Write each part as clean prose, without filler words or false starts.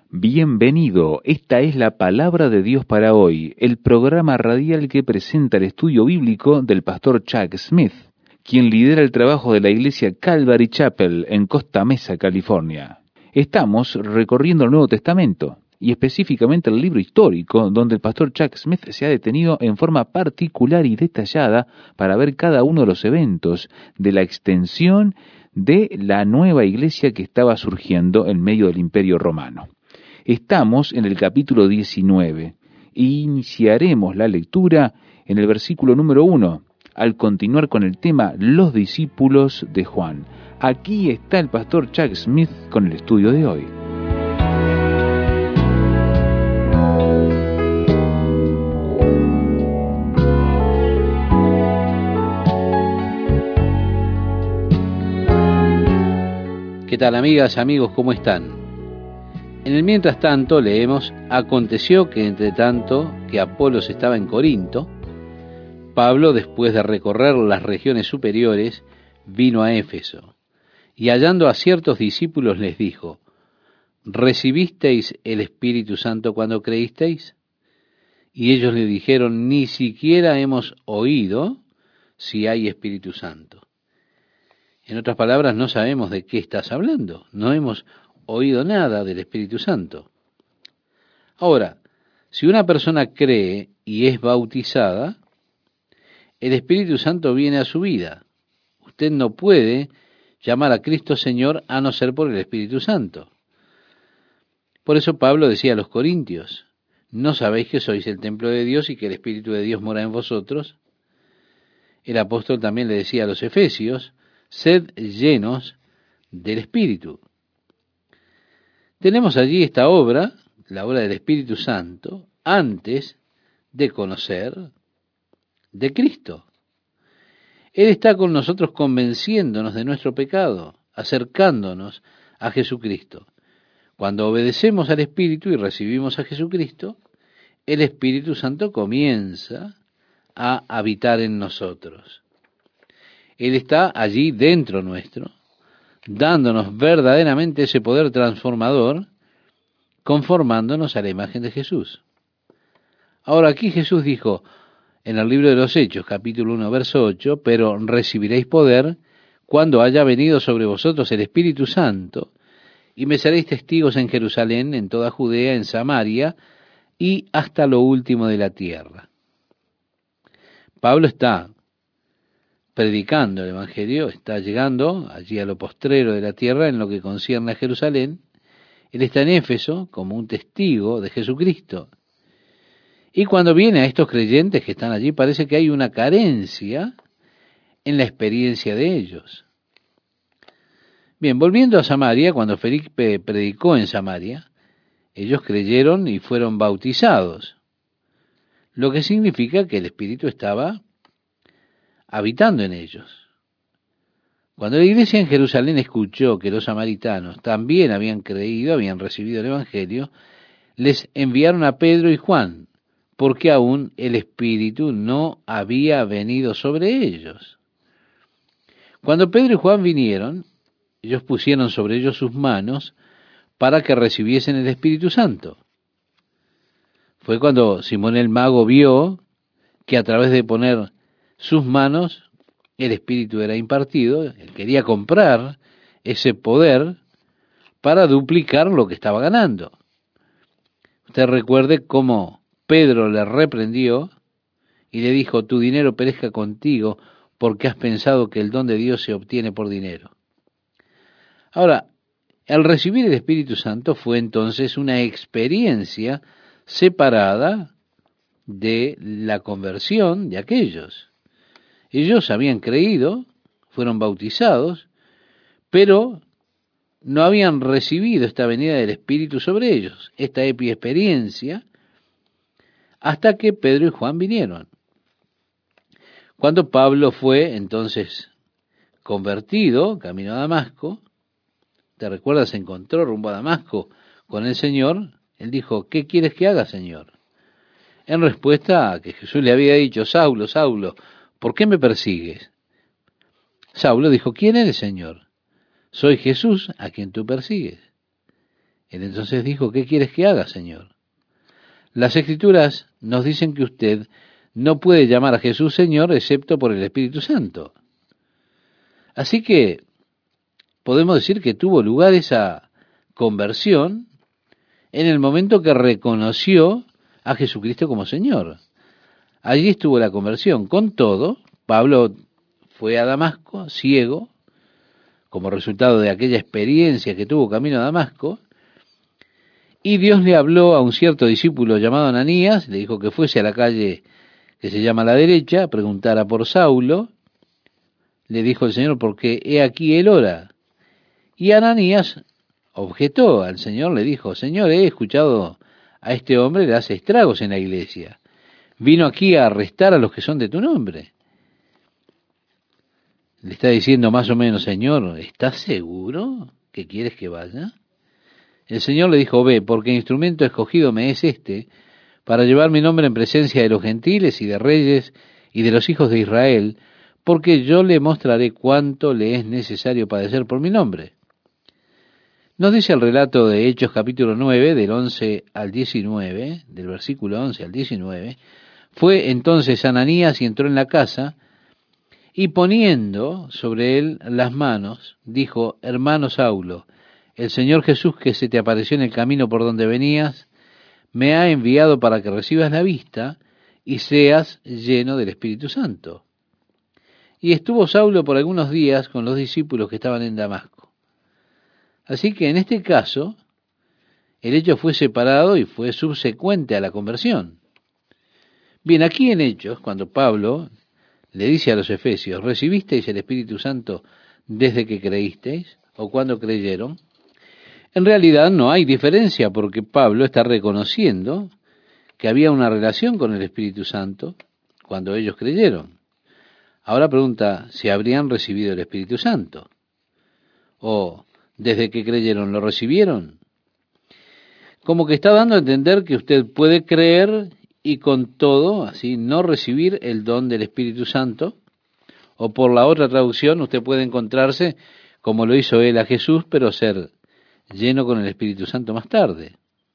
Bienvenido, esta es la Palabra de Dios para hoy, el programa radial que presenta el estudio bíblico del pastor Chuck Smith, quien lidera el trabajo de la iglesia Calvary Chapel en Costa Mesa, California. Estamos recorriendo el Nuevo Testamento, y específicamente el libro histórico, donde el pastor Chuck Smith se ha detenido en forma particular y detallada para ver cada uno de los eventos de la extensión de la nueva iglesia que estaba surgiendo en medio del Imperio Romano. Estamos en el capítulo 19 e iniciaremos la lectura en el versículo número 1, al continuar con el tema Los discípulos de Juan. Aquí está el pastor Chuck Smith con el estudio de hoy. ¿Qué tal, amigas, amigos? ¿Cómo están? En el mientras tanto leemos: aconteció que entre tanto que Apolos estaba en Corinto, Pablo, después de recorrer las regiones superiores, vino a Éfeso, y hallando a ciertos discípulos les dijo: ¿recibisteis el Espíritu Santo cuando creísteis? Y ellos le dijeron: ni siquiera hemos oído si hay Espíritu Santo. En otras palabras, no sabemos de qué estás hablando, no hemos oído nada del Espíritu Santo. Ahora, si una persona cree y es bautizada, el Espíritu Santo viene a su vida. Usted no puede llamar a Cristo Señor a no ser por el Espíritu Santo. Por eso Pablo decía a los corintios: ¿no sabéis que sois el templo de Dios y que el Espíritu de Dios mora en vosotros? El apóstol también le decía a los efesios: sed llenos del Espíritu. Tenemos allí esta obra, la obra del Espíritu Santo, antes de conocer de Cristo. Él está con nosotros convenciéndonos de nuestro pecado, acercándonos a Jesucristo. Cuando obedecemos al Espíritu y recibimos a Jesucristo, el Espíritu Santo comienza a habitar en nosotros. Él está allí dentro nuestro, dándonos verdaderamente ese poder transformador, conformándonos a la imagen de Jesús. Ahora aquí Jesús dijo en el libro de los Hechos, capítulo 1, verso 8, pero recibiréis poder cuando haya venido sobre vosotros el Espíritu Santo, y me seréis testigos en Jerusalén, en toda Judea, en Samaria, y hasta lo último de la tierra. Pablo está predicando el Evangelio, está llegando allí a lo postrero de la tierra en lo que concierne a Jerusalén. Él está en Éfeso como un testigo de Jesucristo. Y cuando viene a estos creyentes que están allí, parece que hay una carencia en la experiencia de ellos. Bien, volviendo a Samaria, cuando Felipe predicó en Samaria, ellos creyeron y fueron bautizados, lo que significa que el Espíritu estaba habitando en ellos. Cuando la iglesia en Jerusalén escuchó que los samaritanos también habían creído, habían recibido el Evangelio, les enviaron a Pedro y Juan, porque aún el Espíritu no había venido sobre ellos. Cuando Pedro y Juan vinieron, ellos pusieron sobre ellos sus manos para que recibiesen el Espíritu Santo. Fue cuando Simón el mago vio que a través de poner sus manos el Espíritu era impartido. Él quería comprar ese poder para duplicar lo que estaba ganando. Usted recuerde cómo Pedro le reprendió y le dijo: tu dinero perezca contigo, porque has pensado que el don de Dios se obtiene por dinero. Ahora, al recibir el Espíritu Santo fue entonces una experiencia separada de la conversión de aquellos. Ellos habían creído, fueron bautizados, pero no habían recibido esta venida del Espíritu sobre ellos, esta experiencia, hasta que Pedro y Juan vinieron. Cuando Pablo fue entonces convertido, camino a Damasco, ¿te recuerdas? Se encontró rumbo a Damasco con el Señor. Él dijo: ¿qué quieres que haga, Señor? En respuesta a que Jesús le había dicho: Saulo, Saulo, ¿por qué me persigues? Saulo dijo: ¿quién eres, Señor? Soy Jesús a quien tú persigues. Él entonces dijo, ¿qué quieres que haga, Señor? Las Escrituras nos dicen que usted no puede llamar a Jesús Señor excepto por el Espíritu Santo. Así que podemos decir que tuvo lugar esa conversión en el momento que reconoció a Jesucristo como Señor. Allí estuvo la conversión. Con todo, Pablo fue a Damasco, ciego, como resultado de aquella experiencia que tuvo camino a Damasco, y Dios le habló a un cierto discípulo llamado Ananías, le dijo que fuese a la calle que se llama La Derecha, preguntara por Saulo. Le dijo el Señor, porque he aquí él ora. Y Ananías objetó al Señor, le dijo, Señor, he escuchado a este hombre, le hace estragos en la iglesia. Vino aquí a arrestar a los que son de tu nombre. Le está diciendo más o menos, Señor, ¿estás seguro que quieres que vaya? El Señor le dijo, ve, porque instrumento escogido me es este, para llevar mi nombre en presencia de los gentiles y de reyes y de los hijos de Israel, porque yo le mostraré cuánto le es necesario padecer por mi nombre. Nos dice el relato de Hechos capítulo 9, del 11 al 19, del versículo 11 al 19, fue entonces Ananías y entró en la casa, y poniendo sobre él las manos, dijo, hermano Saulo, el Señor Jesús que se te apareció en el camino por donde venías, me ha enviado para que recibas la vista y seas lleno del Espíritu Santo. Y estuvo Saulo por algunos días con los discípulos que estaban en Damasco. Así que en este caso, el hecho fue separado y fue subsecuente a la conversión. Bien, aquí en Hechos, cuando Pablo le dice a los efesios, ¿recibisteis el Espíritu Santo desde que creísteis o cuando creyeron? En realidad no hay diferencia porque Pablo está reconociendo que había una relación con el Espíritu Santo cuando ellos creyeron. Ahora pregunta si habrían recibido el Espíritu Santo o desde que creyeron lo recibieron. Como que está dando a entender que usted puede creer y con todo, así, no recibir el don del Espíritu Santo, o por la otra traducción, usted puede encontrarse, como lo hizo él a Jesús, pero ser lleno con el Espíritu Santo más tarde.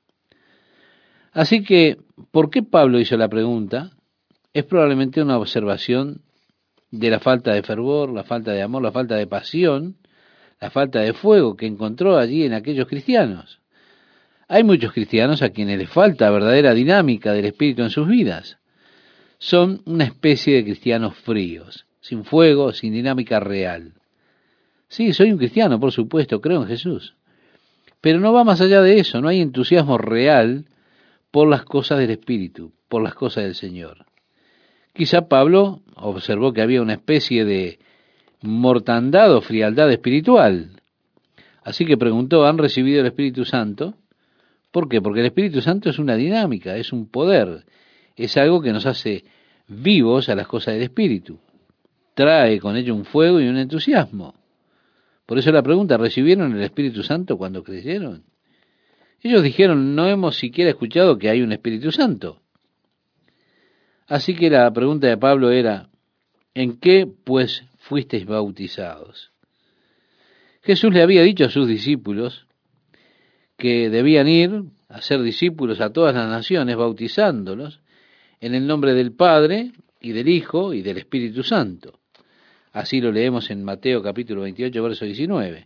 Así que, ¿por qué Pablo hizo la pregunta? Es probablemente una observación de la falta de fervor, la falta de amor, la falta de pasión, la falta de fuego que encontró allí en aquellos cristianos. Hay muchos cristianos a quienes les falta verdadera dinámica del Espíritu en sus vidas. Son una especie de cristianos fríos, sin fuego, sin dinámica real. Sí, soy un cristiano, por supuesto, creo en Jesús. Pero no va más allá de eso, no hay entusiasmo real por las cosas del Espíritu, por las cosas del Señor. Quizá Pablo observó que había una especie de mortandad o frialdad espiritual. Así que preguntó, ¿han recibido el Espíritu Santo? ¿Por qué? Porque el Espíritu Santo es una dinámica, es un poder, es algo que nos hace vivos a las cosas del Espíritu. Trae con ello un fuego y un entusiasmo. Por eso la pregunta, ¿recibieron el Espíritu Santo cuando creyeron? Ellos dijeron, no hemos siquiera escuchado que hay un Espíritu Santo. Así que la pregunta de Pablo era, ¿en qué pues fuisteis bautizados? Jesús le había dicho a sus discípulos que debían ir a ser discípulos a todas las naciones, bautizándolos en el nombre del Padre y del Hijo y del Espíritu Santo. Así lo leemos en Mateo capítulo 28, verso 19.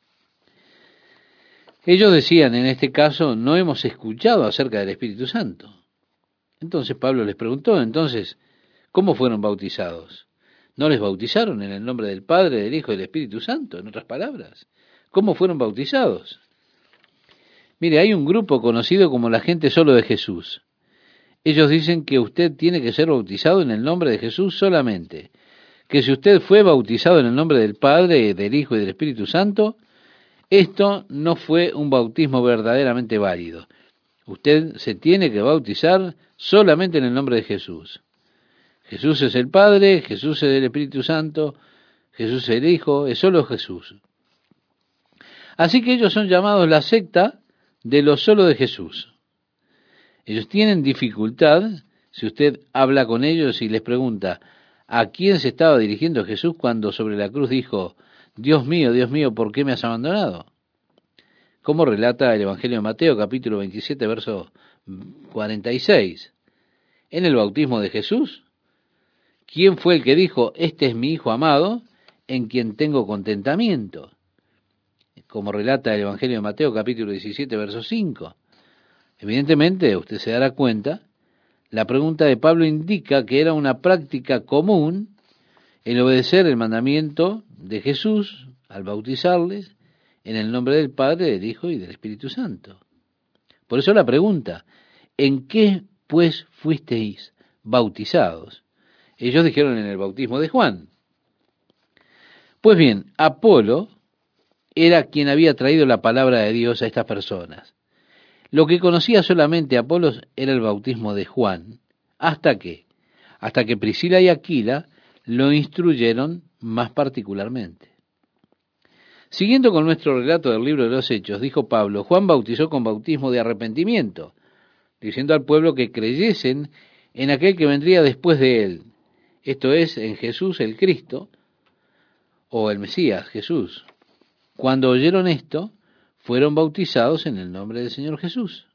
Ellos decían en este caso, no hemos escuchado acerca del Espíritu Santo. Entonces Pablo les preguntó, entonces, ¿cómo fueron bautizados? ¿No les bautizaron en el nombre del Padre, del Hijo y del Espíritu Santo? En otras palabras, ¿cómo fueron bautizados? Mire, hay un grupo conocido como la gente solo de Jesús. Ellos dicen que usted tiene que ser bautizado en el nombre de Jesús solamente. Que si usted fue bautizado en el nombre del Padre, del Hijo y del Espíritu Santo, esto no fue un bautismo verdaderamente válido. Usted se tiene que bautizar solamente en el nombre de Jesús. Jesús es el Padre, Jesús es el Espíritu Santo, Jesús es el Hijo, es solo Jesús. Así que ellos son llamados la secta de lo solo de Jesús. Ellos tienen dificultad, si usted habla con ellos y les pregunta, ¿a quién se estaba dirigiendo Jesús cuando sobre la cruz dijo, Dios mío, ¿por qué me has abandonado? como relata el Evangelio de Mateo, capítulo 27, verso 46. En el bautismo de Jesús, ¿quién fue el que dijo, este es mi Hijo amado, en quien tengo contentamiento? Como relata el Evangelio de Mateo, capítulo 17, verso 5. Evidentemente, usted se dará cuenta, la pregunta de Pablo indica que era una práctica común el obedecer el mandamiento de Jesús al bautizarles en el nombre del Padre, del Hijo y del Espíritu Santo. Por eso la pregunta, ¿en qué pues fuisteis bautizados? Ellos dijeron en el bautismo de Juan. Pues bien, Apolo era quien había traído la palabra de Dios a estas personas. Lo que conocía solamente Apolos era el bautismo de Juan. ¿Hasta qué? Hasta que Priscila y Aquila lo instruyeron más particularmente. Siguiendo con nuestro relato del libro de los Hechos, dijo Pablo, Juan bautizó con bautismo de arrepentimiento, diciendo al pueblo que creyesen en aquel que vendría después de él, esto es, en Jesús el Cristo, o el Mesías, Jesús. Cuando oyeron esto, fueron bautizados en el nombre del Señor Jesús.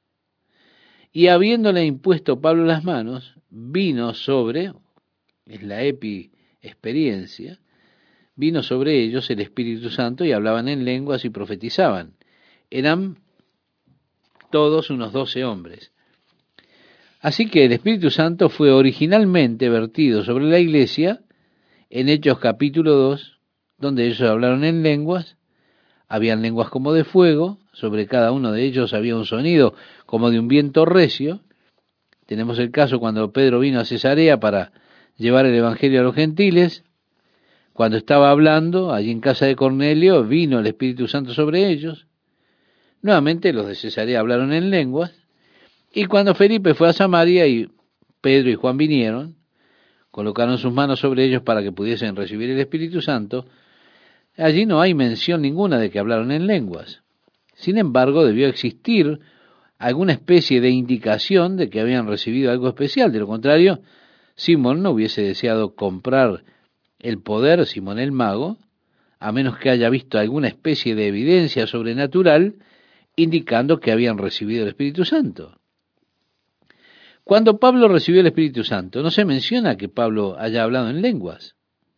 Y habiéndole impuesto Pablo las manos, vino sobre, es la experiencia, vino sobre ellos el Espíritu Santo y hablaban en lenguas y profetizaban. Eran todos unos 12 hombres. Así que el Espíritu Santo fue originalmente vertido sobre la iglesia en Hechos capítulo 2, donde ellos hablaron en lenguas, habían lenguas como de fuego, sobre cada uno de ellos había un sonido como de un viento recio. Tenemos el caso cuando Pedro vino a Cesarea para llevar el Evangelio a los gentiles. Cuando estaba hablando, allí en casa de Cornelio, vino el Espíritu Santo sobre ellos. Nuevamente los de Cesarea hablaron en lenguas. Y cuando Felipe fue a Samaria y Pedro y Juan vinieron, colocaron sus manos sobre ellos para que pudiesen recibir el Espíritu Santo. Allí no hay mención ninguna de que hablaron en lenguas. Sin embargo, debió existir alguna especie de indicación de que habían recibido algo especial. De lo contrario, Simón no hubiese deseado comprar el poder, Simón el mago, a menos que haya visto alguna especie de evidencia sobrenatural indicando que habían recibido el Espíritu Santo. Cuando Pablo recibió el Espíritu Santo, no se menciona que Pablo haya hablado en lenguas.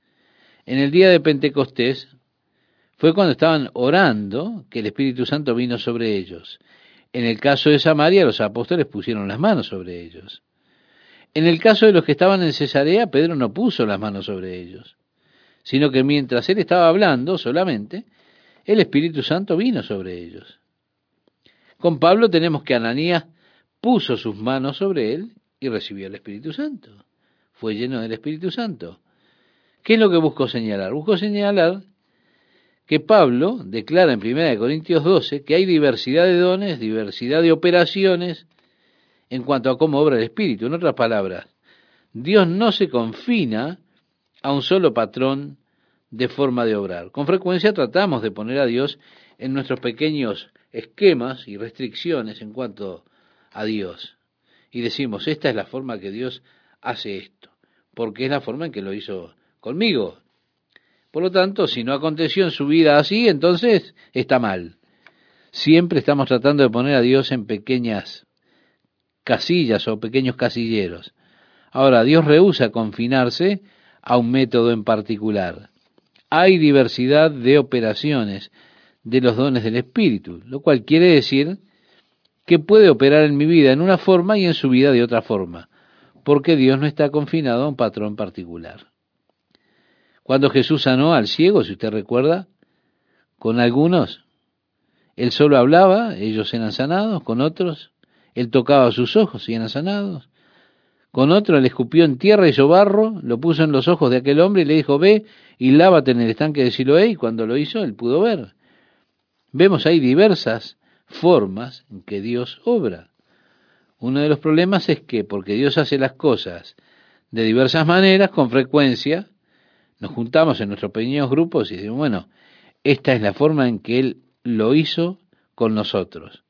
En el día de Pentecostés fue cuando estaban orando que el Espíritu Santo vino sobre ellos. En el caso de Samaria, los apóstoles pusieron las manos sobre ellos. En el caso de los que estaban en Cesarea, Pedro no puso las manos sobre ellos, sino que mientras él estaba hablando solamente, el Espíritu Santo vino sobre ellos. Con Pablo tenemos que Ananías puso sus manos sobre él y recibió el Espíritu Santo. Fue lleno del Espíritu Santo. ¿Qué es lo que buscó señalar? Buscó señalar que Pablo declara en 1 Corintios 12 que hay diversidad de dones, diversidad de operaciones en cuanto a cómo obra el Espíritu. En otras palabras, Dios no se confina a un solo patrón de forma de obrar. Con frecuencia tratamos de poner a Dios en nuestros pequeños esquemas y restricciones en cuanto a Dios. Y decimos, esta es la forma que Dios hace esto, porque es la forma en que lo hizo conmigo. Por lo tanto, si no aconteció en su vida así, entonces está mal. Siempre estamos tratando de poner a Dios en pequeñas casillas o pequeños casilleros. Ahora, Dios rehúsa confinarse a un método en particular. Hay diversidad de operaciones de los dones del Espíritu, lo cual quiere decir que puede operar en mi vida en una forma y en su vida de otra forma, porque Dios no está confinado a un patrón particular. Cuando Jesús sanó al ciego, si usted recuerda, con algunos él solo hablaba, ellos eran sanados, con otros él tocaba sus ojos y eran sanados, con otro le escupió en tierra, hizo barro, lo puso en los ojos de aquel hombre y le dijo, ve y lávate en el estanque de Siloé, y cuando lo hizo él pudo ver. Vemos ahí diversas formas en que Dios obra. Uno de los problemas es que, porque Dios hace las cosas de diversas maneras, con frecuencia, nos juntamos en nuestros pequeños grupos y decimos, bueno, esta es la forma en que Él lo hizo con nosotros.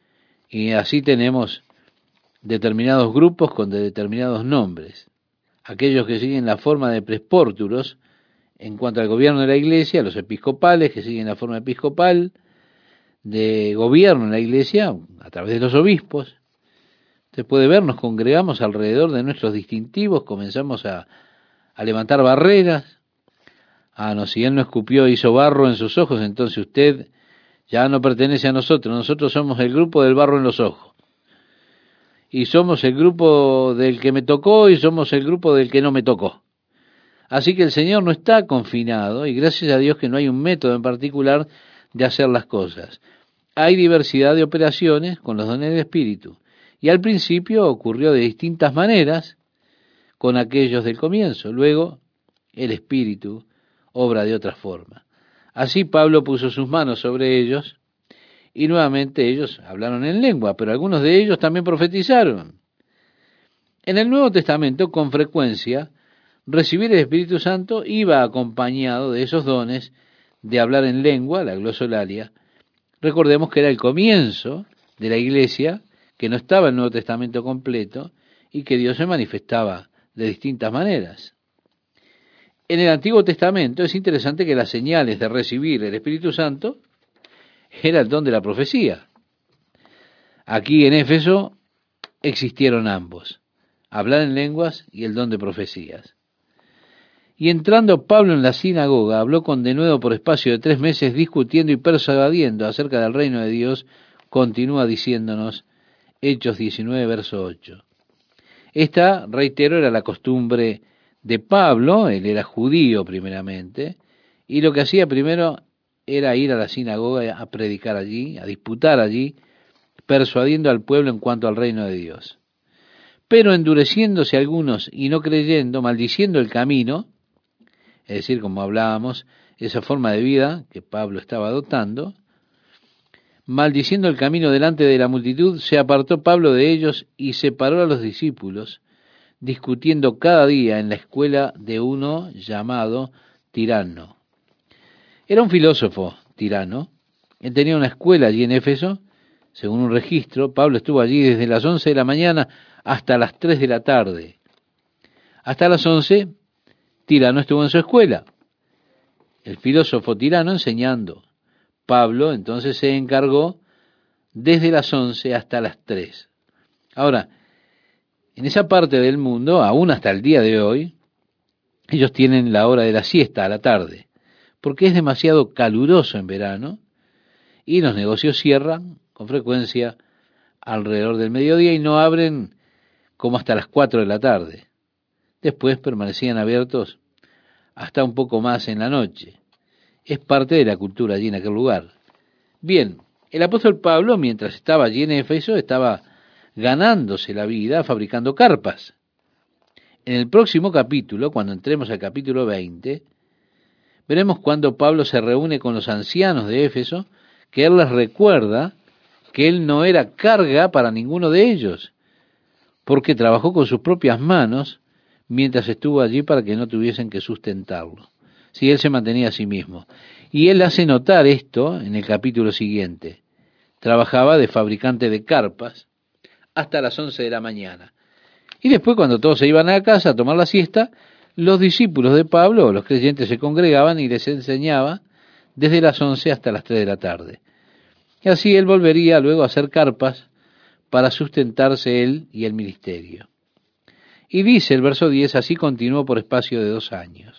Y así tenemos determinados grupos con determinados nombres. Aquellos que siguen la forma de prespórtulos en cuanto al gobierno de la iglesia, los episcopales que siguen la forma episcopal, de gobierno en la iglesia a través de los obispos. Usted puede ver, nos congregamos alrededor de nuestros distintivos, comenzamos a levantar barreras. No, si él no escupió, hizo barro en sus ojos, entonces usted ya no pertenece a nosotros. Nosotros somos el grupo del barro en los ojos. Y somos el grupo del que me tocó y somos el grupo del que no me tocó. Así que el Señor no está confinado, y gracias a Dios que no hay un método en particular de hacer las cosas. Hay diversidad de operaciones con los dones del Espíritu. Y al principio ocurrió de distintas maneras con aquellos del comienzo. Luego el Espíritu obra de otra forma. Así Pablo puso sus manos sobre ellos y nuevamente ellos hablaron en lengua, pero algunos de ellos también profetizaron. En el Nuevo Testamento, con frecuencia, recibir el Espíritu Santo iba acompañado de esos dones de hablar en lengua, la glosolalia. Recordemos que era el comienzo de la iglesia, que no estaba el Nuevo Testamento completo y que Dios se manifestaba de distintas maneras. En el Antiguo Testamento es interesante que las señales de recibir el Espíritu Santo era el don de la profecía. Aquí en Éfeso existieron ambos, hablar en lenguas y el don de profecías. Y entrando Pablo en la sinagoga, habló con denuedo por espacio de 3 meses, discutiendo y persuadiendo acerca del reino de Dios, continúa diciéndonos Hechos 19, verso 8. Esta, reitero, era la costumbre de Pablo. Él era judío primeramente, y lo que hacía primero era ir a la sinagoga a predicar allí, a disputar allí, persuadiendo al pueblo en cuanto al reino de Dios. Pero endureciéndose algunos y no creyendo, maldiciendo el camino, es decir, como hablábamos, esa forma de vida que Pablo estaba adoptando, maldiciendo el camino delante de la multitud, se apartó Pablo de ellos y separó a los discípulos, discutiendo cada día en la escuela de uno llamado Tirano. Era un filósofo, Tirano. Él tenía una escuela allí en Éfeso, según un registro. Pablo estuvo allí desde las 11 de la mañana hasta las 3 de la tarde. Hasta las 11, Tirano estuvo en su escuela. El filósofo Tirano enseñando. Pablo entonces se encargó desde las 11 hasta las 3. Ahora, en esa parte del mundo, aún hasta el día de hoy, ellos tienen la hora de la siesta a la tarde, porque es demasiado caluroso en verano y los negocios cierran con frecuencia alrededor del mediodía y no abren como hasta las 4 de la tarde. Después permanecían abiertos hasta un poco más en la noche. Es parte de la cultura allí en aquel lugar. Bien, el apóstol Pablo, mientras estaba allí en Éfeso, estaba ganándose la vida fabricando carpas. En el próximo capítulo, cuando entremos al capítulo 20, veremos cuando Pablo se reúne con los ancianos de Éfeso, que él les recuerda que él no era carga para ninguno de ellos, porque trabajó con sus propias manos mientras estuvo allí para que no tuviesen que sustentarlo. Sí, él se mantenía a sí mismo. Y él hace notar esto en el capítulo siguiente. Trabajaba de fabricante de carpas hasta las 11 de la mañana. Y después, cuando todos se iban a casa a tomar la siesta, los discípulos de Pablo, los creyentes, se congregaban y les enseñaba desde las 11 hasta las 3 de la tarde. Y así él volvería luego a hacer carpas para sustentarse él y el ministerio. Y dice el verso 10, así continuó por espacio de 2 años.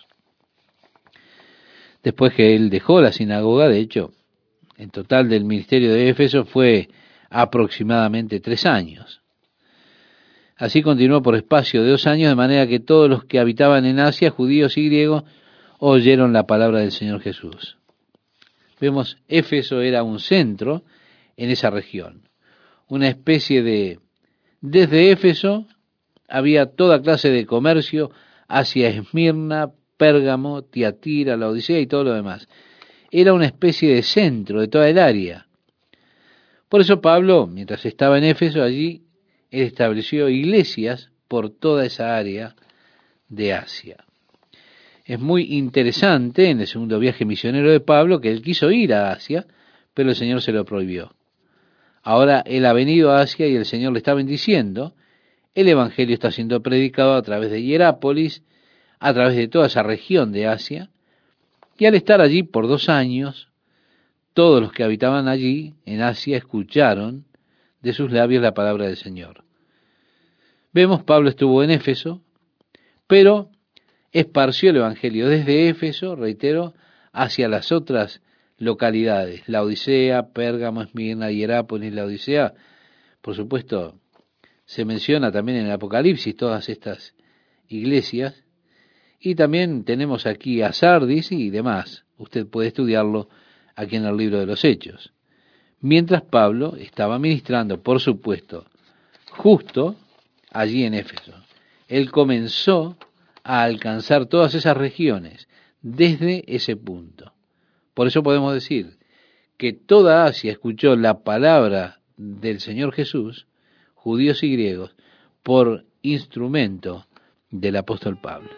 Después que él dejó la sinagoga, de hecho, en total del ministerio de Éfeso fue aproximadamente 3 años. Así continuó por espacio de 2 años, de manera que todos los que habitaban en Asia, judíos y griegos, oyeron la palabra del Señor Jesús. Vemos, Éfeso era un centro en esa región, una especie de... Desde Éfeso había toda clase de comercio hacia Esmirna, Pérgamo, Tiatira, la Odisea y todo lo demás. Era una especie de centro de toda el área. Por eso Pablo, mientras estaba en Éfeso, allí él estableció iglesias por toda esa área de Asia. Es muy interesante en el segundo viaje misionero de Pablo que él quiso ir a Asia, pero el Señor se lo prohibió. Ahora él ha venido a Asia y el Señor le está bendiciendo. El Evangelio está siendo predicado a través de Hierápolis, a través de toda esa región de Asia, y al estar allí por 2 años, Todos los que habitaban allí, en Asia, escucharon de sus labios la palabra del Señor. Vemos, Pablo estuvo en Éfeso, pero esparció el Evangelio desde Éfeso, reitero, hacia las otras localidades, Laodicea, Pérgamo, Esmirna, Hierápolis, Laodicea. Por supuesto, se menciona también en el Apocalipsis todas estas iglesias, y también tenemos aquí a Sardis y demás. Usted puede estudiarlo aquí en el libro de los Hechos. Mientras Pablo estaba ministrando, por supuesto, justo allí en Éfeso. Él comenzó a alcanzar todas esas regiones desde ese punto. Por eso podemos decir que toda Asia escuchó la palabra del Señor Jesús, judíos y griegos, por instrumento del apóstol Pablo.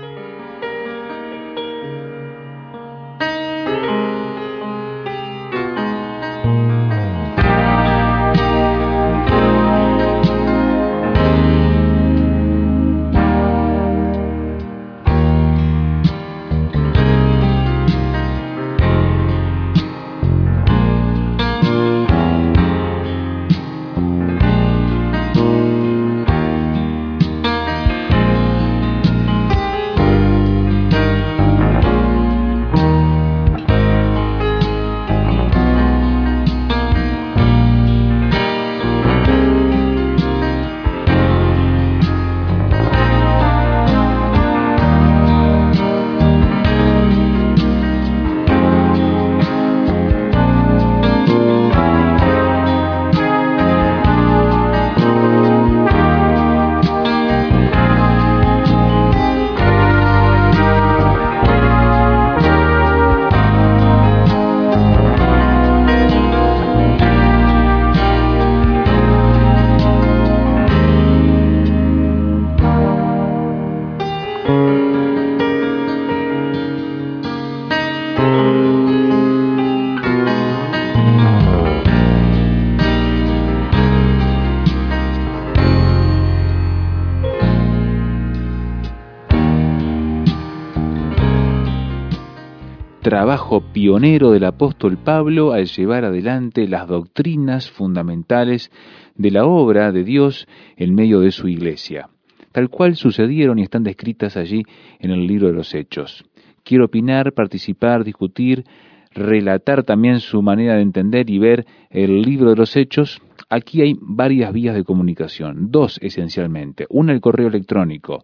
Trabajo pionero del apóstol Pablo al llevar adelante las doctrinas fundamentales de la obra de Dios en medio de su iglesia, tal cual sucedieron y están descritas allí en el libro de los Hechos. Quiero opinar, participar, discutir, relatar también su manera de entender y ver el libro de los Hechos. Aquí hay varias vías de comunicación, dos esencialmente. Una, el correo electrónico,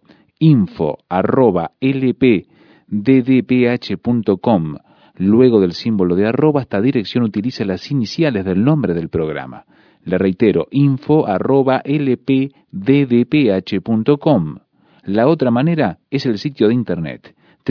info@lpddph.com. Luego del símbolo de arroba, esta dirección utiliza las iniciales del nombre del programa. Le reitero, info@lpddph.com. La otra manera es el sitio de internet,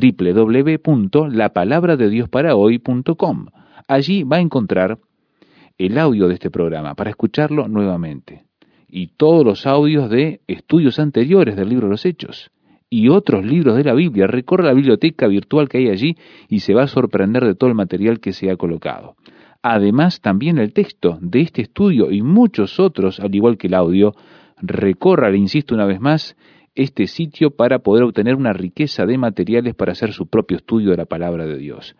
www.lapalabradeDiosParaHoy.com. Allí va a encontrar el audio de este programa para escucharlo nuevamente, y todos los audios de estudios anteriores del libro de los Hechos y otros libros de la Biblia. Recorre la biblioteca virtual que hay allí y se va a sorprender de todo el material que se ha colocado. Además, también el texto de este estudio y muchos otros, al igual que el audio. Recorra, le insisto una vez más, este sitio para poder obtener una riqueza de materiales para hacer su propio estudio de la palabra de Dios.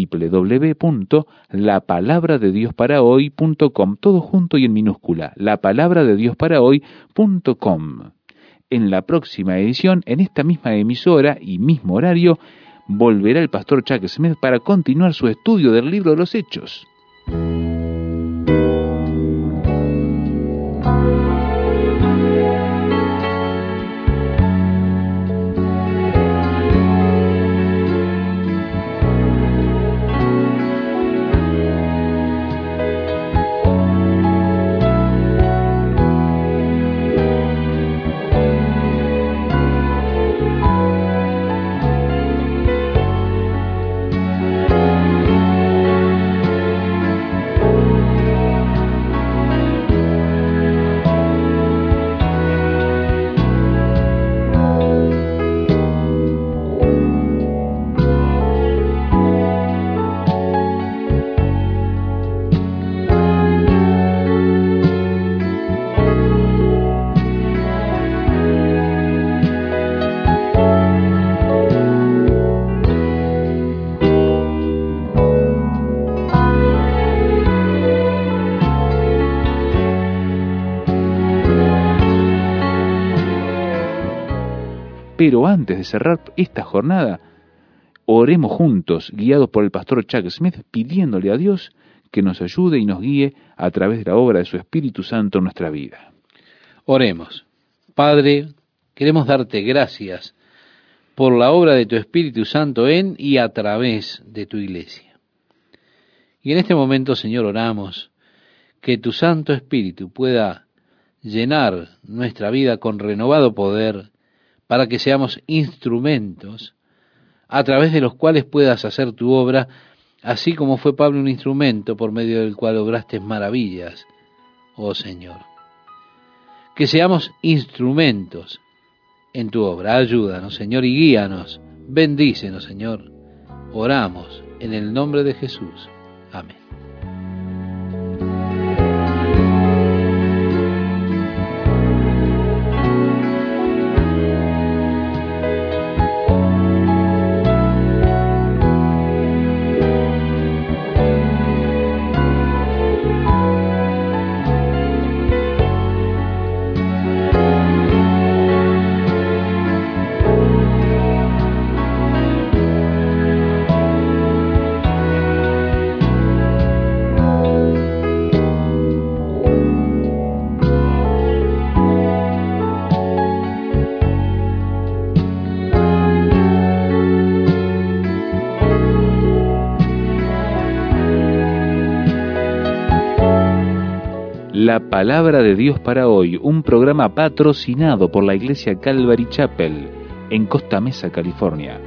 www.lapalabradeDiosParaHoy.com, todo junto y en minúscula, lapalabradeDiosParaHoy.com. En la próxima edición, en esta misma emisora y mismo horario, volverá el pastor Chuck Smith para continuar su estudio del libro de los Hechos. Pero antes de cerrar esta jornada, oremos juntos, guiados por el pastor Chuck Smith, pidiéndole a Dios que nos ayude y nos guíe a través de la obra de su Espíritu Santo en nuestra vida. Oremos. Padre, queremos darte gracias por la obra de tu Espíritu Santo en y a través de tu iglesia. Y en este momento, Señor, oramos que tu Santo Espíritu pueda llenar nuestra vida con renovado poder para que seamos instrumentos a través de los cuales puedas hacer tu obra, así como fue Pablo un instrumento por medio del cual obraste maravillas, oh Señor. Que seamos instrumentos en tu obra. Ayúdanos, Señor, y guíanos. Bendícenos, Señor. Oramos en el nombre de Jesús. Amén. La Palabra de Dios para hoy, un programa patrocinado por la Iglesia Calvary Chapel en Costa Mesa, California.